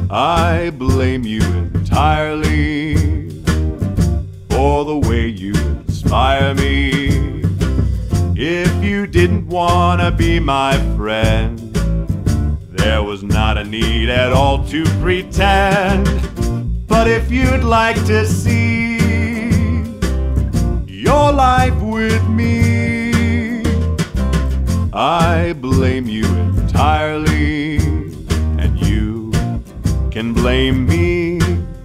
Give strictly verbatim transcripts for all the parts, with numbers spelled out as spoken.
I blame you entirely for the way you inspire me. If you didn't want to be my friend, there was not a need at all to pretend. But if you'd like to see your life with me, I blame you entirely, and you can blame me.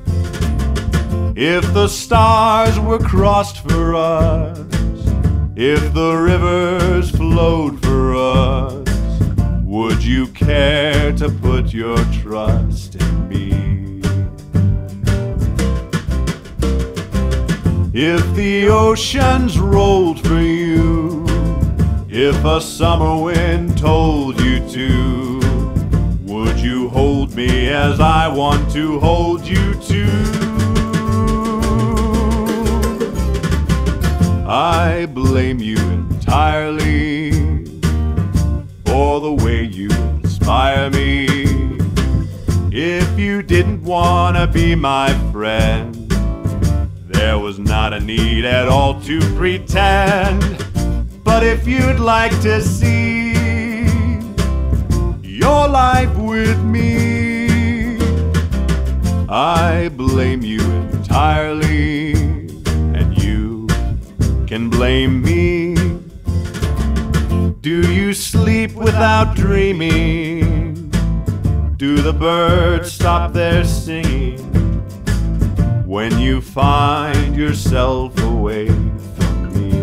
If the stars were crossed for us, if the rivers flowed for us, would you care to put your trust in me? If the oceans rolled for you, if a summer wind told you to, would you hold me as I want to hold you too? I blame you entirely for the way you inspire me. If you didn't want to be my friend, there was not a need at all to pretend. But if you'd like to see your life with me, I blame you entirely, and you can blame me. Do you sleep without dreaming? Do the birds stop their singing when you find yourself away from me?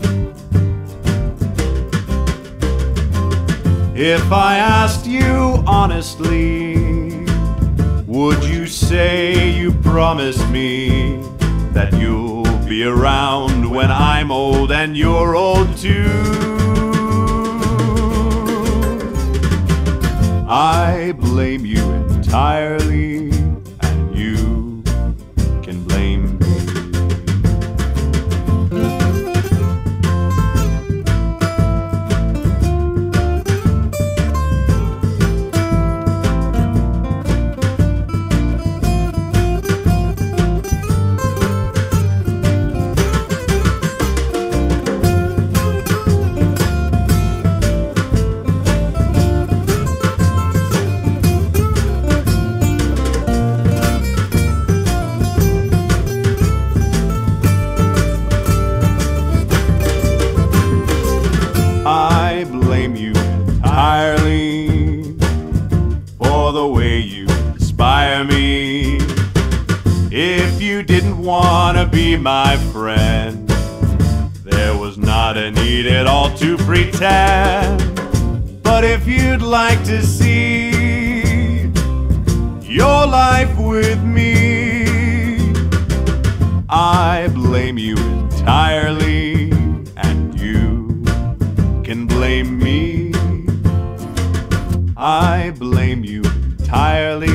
If I asked you honestly, would you say you promise me that you'll be around when I'm old and you're old too? I blame you entirely, and you can blame me. I blame you entirely for the way you inspire me. If you didn't want to be my friend, there was not a need at all to pretend. But if you'd like to see your life with me, I blame you entirely, and you can blame me. I blame you entirely,